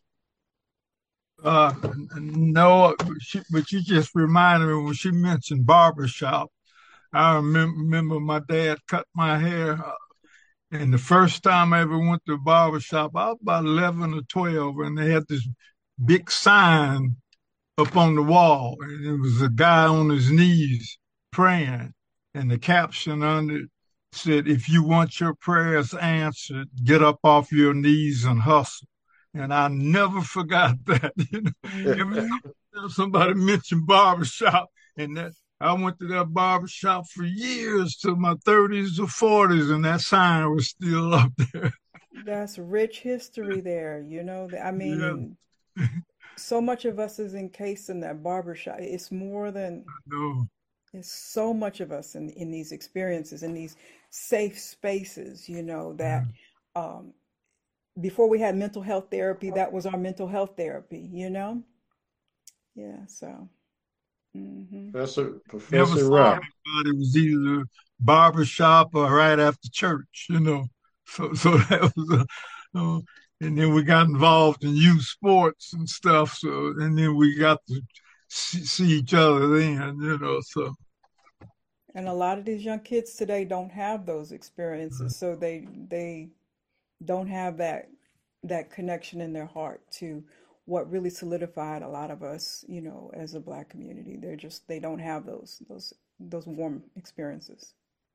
Uh, no, she, but you just reminded me when she mentioned barbershop. I remember, remember my dad cut my hair, uh, and the first time I ever went to a barbershop, I was about eleven or twelve, and they had this big sign up on the wall, and it was a guy on his knees praying, and the caption under it said, "If you want your prayers answered, get up off your knees and hustle." And I never forgot that. You know, every time somebody mentioned barbershop, and that I went to that barbershop for years, till my thirties or forties, and that sign was still up there. that's rich history there, you know. I mean, Yeah, and so much of us is encased in that barbershop. It's more than no. it's so much of us in in these experiences, in these safe spaces, you know, Yeah. that um before we had mental health therapy, that was our mental health therapy, you know? Yeah, so hmm Professor Never Professor saw Rock. anybody. It was either barber shop or right after church, you know. So, so that was, uh, uh, and then we got involved in youth sports and stuff. So, and then we got to see, see each other then, you know. So, and a lot of these young kids today don't have those experiences, so they they don't have that that connection in their heart to what really solidified a lot of us, you know, as a Black community. They're just they don't have those those those warm experiences.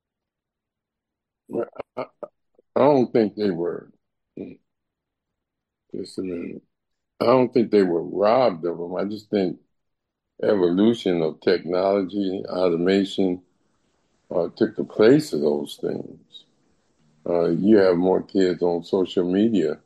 Well, I, I don't think they were, just a minute. I don't think they were robbed of them. I just think evolution of technology, automation, uh, took the place of those things. Uh, you have more kids on social media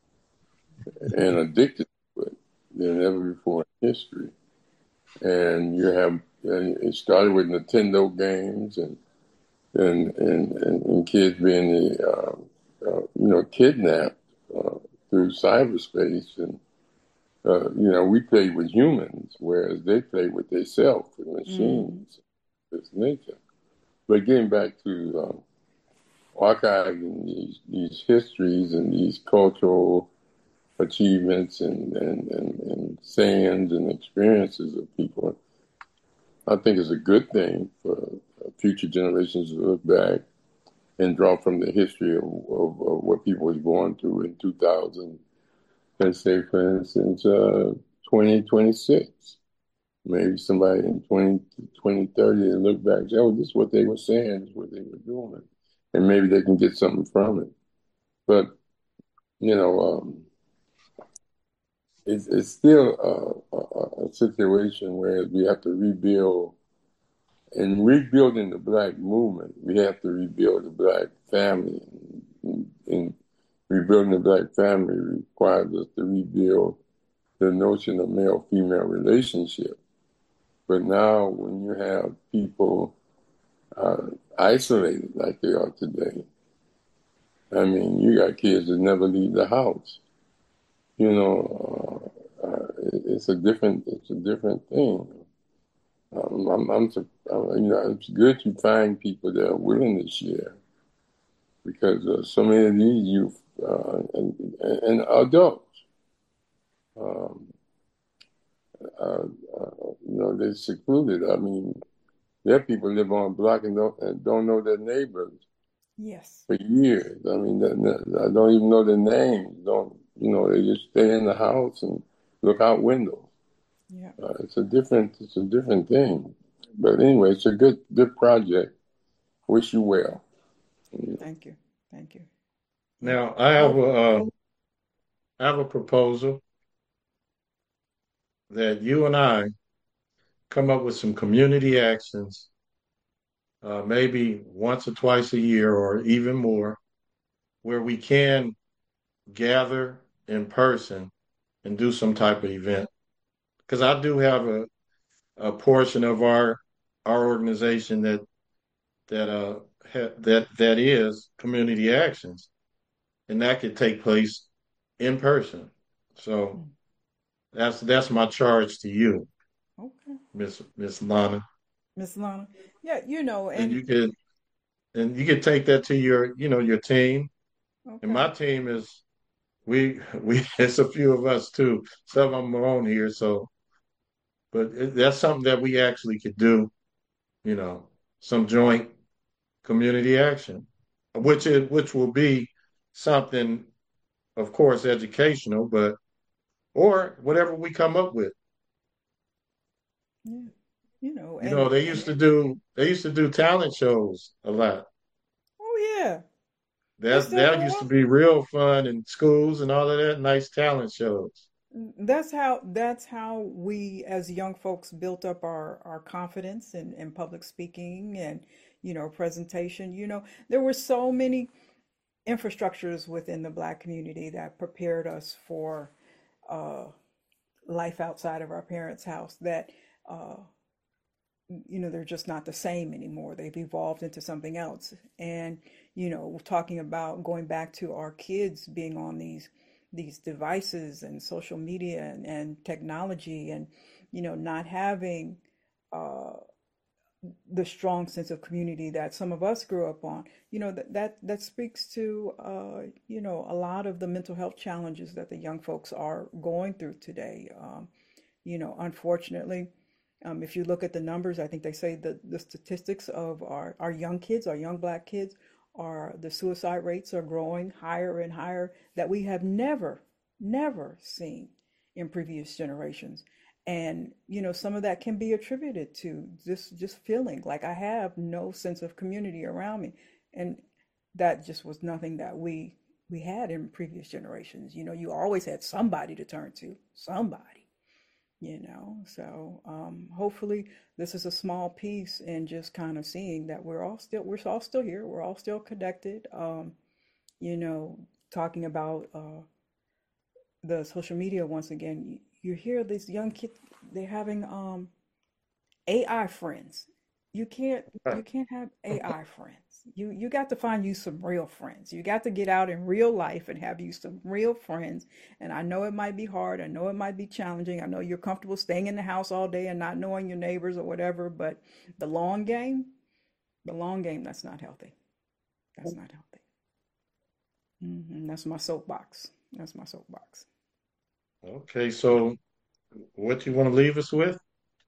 and addicted to it than ever before in history. And you have, and it started with Nintendo games and and and, and, and kids being, uh, uh, you know, kidnapped uh, through cyberspace. And uh, you know, we played with humans, whereas they played with themselves, with Mm. machines. It's nature. But getting back to um, archiving these these histories and these cultural achievements and, and, and, and sayings and experiences of people, I think it's a good thing for future generations to look back and draw from the history of, of, of what people was going through in two thousand. Let's say, for instance, uh, twenty twenty-six. Maybe somebody in twenty, twenty thirty and look back and say, oh, this is what they were saying, this is what they were doing. And maybe they can get something from it. But, you know, um, it's, it's still a, a, a situation where we have to rebuild. In rebuilding the Black movement, we have to rebuild the Black family. And, and rebuilding the Black family requires us to rebuild the notion of male-female relationship. But now when you have people uh, isolated like they are today, I mean, you got kids that never leave the house. You know, uh, uh, it's a different, it's a different thing. Um, I'm, I'm, you know, it's good to find people that are willing to share, because uh, so many of these youth uh, and, and adults, um, uh, uh, you know, they're secluded. I mean, there are people live on a block and don't, and don't know their neighbors Yes. for years. I mean, they, they, I don't even know their names. Don't, you know, they just stay in the house and look out windows. Yeah. Uh, it's a different, it's a different thing. But anyway, it's a good, good project. Wish you well. Thank you. Thank you. Now I have a uh, I have a proposal that you and I come up with some community actions, uh, maybe once or twice a year or even more, where we can gather in person and do some type of event. Because I do have a, a portion of our our organization that that uh ha, that that is community actions, and that could take place in person. So that's that's my charge to you, Okay. Miss Miss Lana, Miss Lana. Yeah, you know, and and you could and you could take that to your you know your team. And okay. my team is we we it's a few of us too. Some of them are on here, so but it, that's something that we actually could do. You know, some joint community action, which is which will be something, of course, educational, but or whatever we come up with. Yeah. You know, You know, and they and used to do they used to do talent shows a lot. oh yeah, they That still that go used to on. be real fun in schools and all of that. Nice talent shows. That's how that's how we as young folks built up our our confidence in in public speaking and you know presentation. You know, there were so many infrastructures within the Black community that prepared us for uh, life outside of our parents' house that, uh, you know, they're just not the same anymore. They've evolved into something else. And, you know, we're talking about going back to our kids being on these these devices and social media and, and technology and, you know, not having uh, the strong sense of community that some of us grew up on. You know, that that, that speaks to, uh, you know, a lot of the mental health challenges that the young folks are going through today. Um, you know, unfortunately, um, if you look at the numbers, I think they say that the statistics of our, our young kids, our young Black kids, are the suicide rates are growing higher and higher that we have never, never seen in previous generations. And, you know, some of that can be attributed to just just feeling like I have no sense of community around me. And that just was nothing that we we had in previous generations. You know, you always had somebody to turn to, somebody, you know. So um, hopefully this is a small piece in just kind of seeing that we're all still we're all still here, we're all still connected. Um, you know, talking about uh, the social media once again, you, you hear these young kids they're having um, A I friends. You can't you can't have A I friends. You you got to find you some real friends. You got to get out in real life and have you some real friends. And I know it might be hard. I know it might be challenging. I know you're comfortable staying in the house all day and not knowing your neighbors or whatever, but the long game, the long game, that's not healthy. That's not healthy. hmm That's my soapbox. That's my soapbox. Okay, so what you want to leave us with?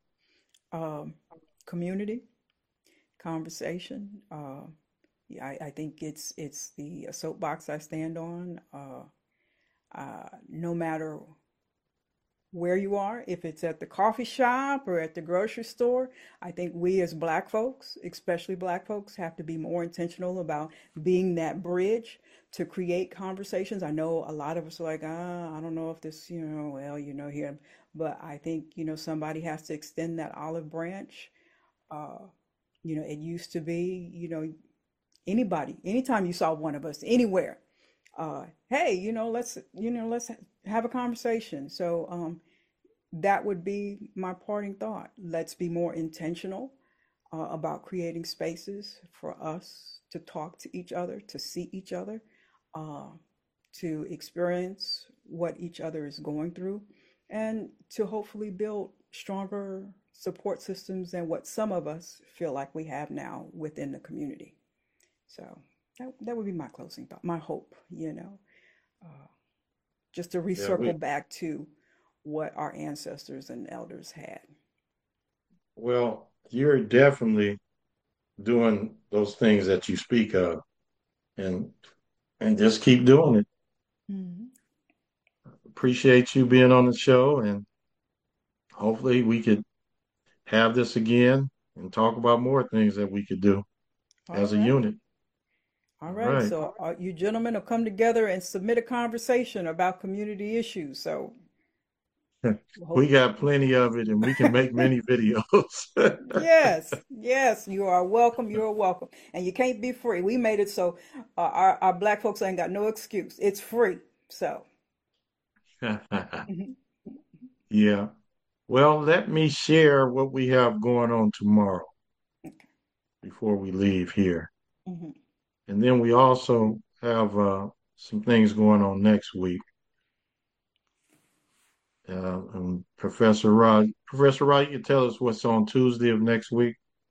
Um, Community, conversation. Uh, yeah, I, I think it's it's the soapbox I stand on. Uh, uh, no matter where you are, if it's at the coffee shop or at the grocery store, I think we as Black folks, especially Black folks, have to be more intentional about being that bridge to create conversations. I know a lot of us are like, ah, I don't know if this, you know, well, you know, here, but I think, you know, somebody has to extend that olive branch. Uh, you know, it used to be, you know, anybody, anytime you saw one of us anywhere, uh, hey, you know, let's, you know, let's have a conversation. So um, that would be my parting thought. Let's be more intentional uh, about creating spaces for us to talk to each other, to see each other, uh, to experience what each other is going through, and to hopefully build stronger support systems than what some of us feel like we have now within the community. So that, that would be my closing thought, my hope, you know, uh, just to Yeah, we recircle back to what our ancestors and elders had. well, you're definitely doing those things that you speak of, and and just keep doing it. Mhm. Appreciate you being on the show, and hopefully we could have this again and talk about more things that we could do All as a right. unit. All All right. right. So uh, you gentlemen will come together and submit a conversation about community issues. So We hope. got plenty of it, and we can make many videos. Yes, yes, you are welcome. You are welcome. And you can't be free. We made it so uh, our, our Black folks ain't got no excuse. It's free. So, mhm. Yeah. Well, let me share what we have going on tomorrow before we leave here. Mhm. And then we also have uh, some things going on next week. Uh, and Professor Rod, Professor Rod, you can tell us what's on Tuesday of next week.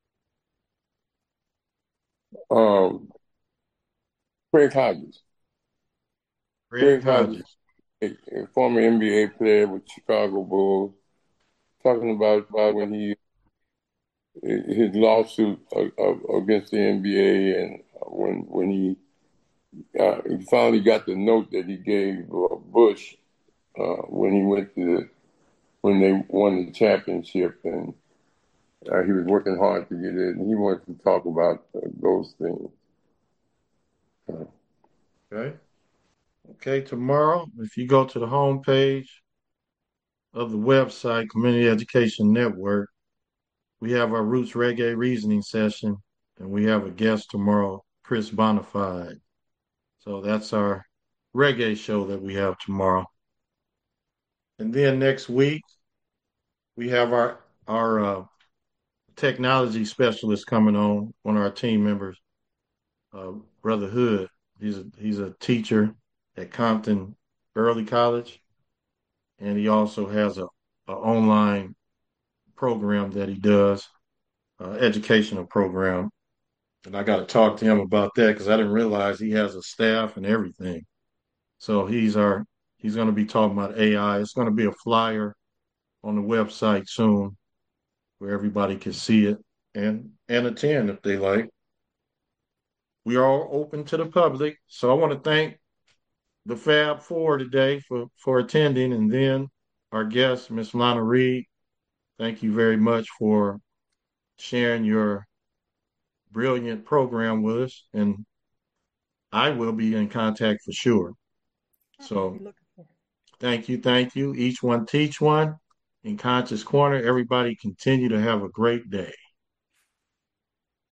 Um, Craig Hodges. Greg Craig Hodges, Hodges. a, a former N B A player with Chicago Bulls, talking about, about when he his lawsuit uh, uh, against the N B A, and when when he uh, he finally got the note that he gave uh, Bush uh, when he went to the, when they won the championship, and uh, he was working hard to get it, and he wanted to talk about uh, those things. Uh, Okay. Okay. Tomorrow, if you go to the homepage of the website, Community Education Network, we have our Roots Reggae Reasoning session, and we have a guest tomorrow, Chris Bonafide. So that's our reggae show that we have tomorrow. And then next week, we have our our uh, technology specialist coming on, one of our team members, uh, Brother Hood. He's a, he's a teacher at Compton Early College, and he also has a, a online program that he does, uh, educational program. And I got to talk to him about that because I didn't realize he has a staff and everything. So he's our he's going to be talking about A I. It's going to be a flyer on the website soon where everybody can see it and and attend if they like. We are all open to the public, so I want to thank the Fab Four today for for attending, and then our guest, Miss Lana Reed. Thank you very much for sharing your brilliant program with us, and I will be in contact for sure. So thank you, thank you. Each one teach one. In Conscious Corner, everybody continue to have a great day.